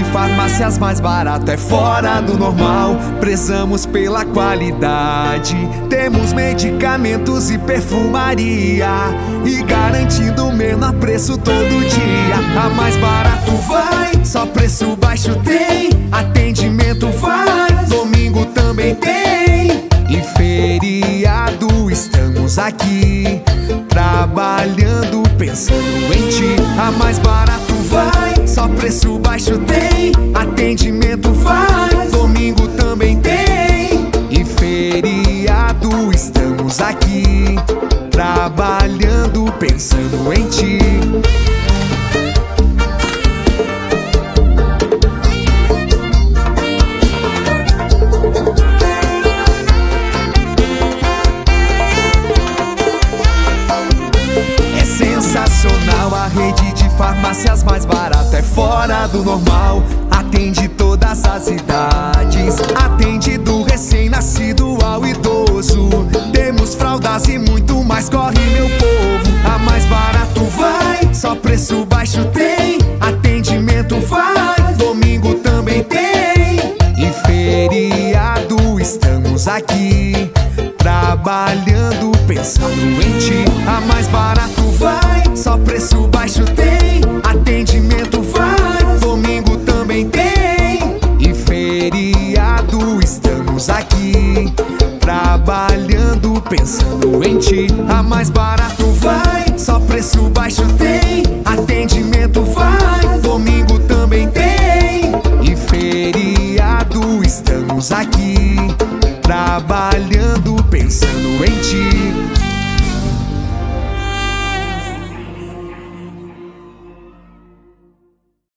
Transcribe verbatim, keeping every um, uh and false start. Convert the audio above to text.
farmácias mais barato é fora do normal. Prezamos pela qualidade, temos medicamentos e perfumaria, e garantindo o menor preço todo dia. A mais barato vai, só preço baixo tem. Atendimento vai, domingo também tem. Em feriado estamos aqui, trabalhando, pensando em ti. A mais barato vai, só preço baixo tem. Atendimento vai, domingo também tem. Em feriado estamos aqui, trabalhando, pensando em ti. Sensacional, a rede de farmácias mais barata é fora do normal. Atende todas as idades, atende do recém-nascido ao idoso. Temos fraldas e muito mais, corre meu povo. A mais barato vai, só preço baixo tem. Atendimento vai, domingo também tem. Em feriado estamos aqui, trabalhando, pensando em ti. A mais barato vai, só preço baixo tem. Atendimento vai, domingo também tem. Em feriado estamos aqui, trabalhando, pensando em ti. A mais barato vai, só preço baixo tem. Atendimento vai, domingo também tem. Em feriado estamos aqui, trabalhando, pensando em ti.